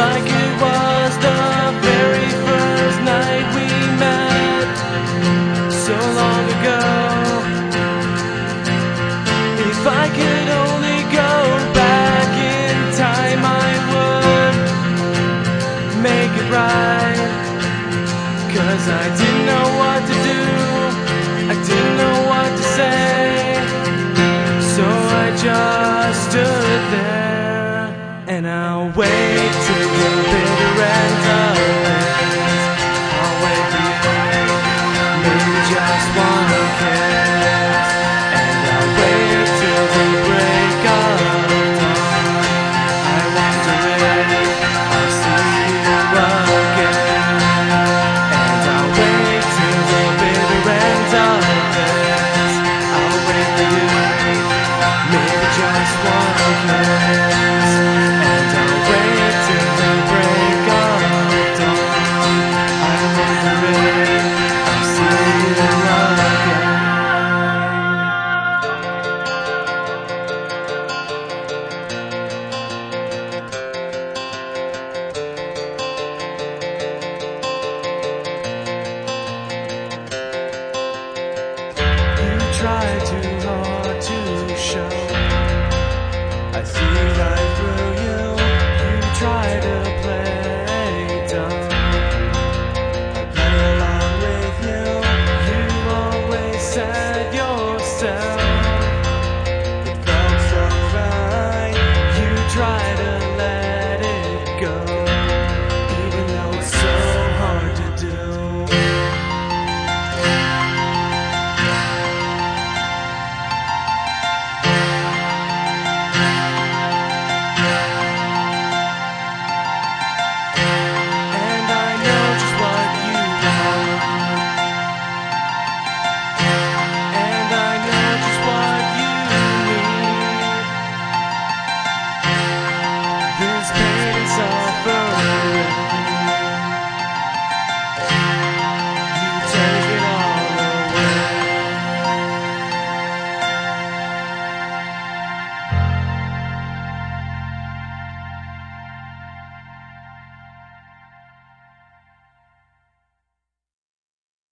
like it was the very first night we met so long ago. If I could only go back in time, I would make it right. 'Cause I didn't know what to do, I didn't know what to say, so I just stood there and I'll wait till the bitter end of it. I'll wait for you, maybe just one kiss, and I'll wait till the break of dawn. I wonder if I'll see you again, and I'll wait till the bitter end of this. I'll wait for you, maybe just one kiss, and I'll wait till the break of dawn. I wonder if I'll see you again. You tried to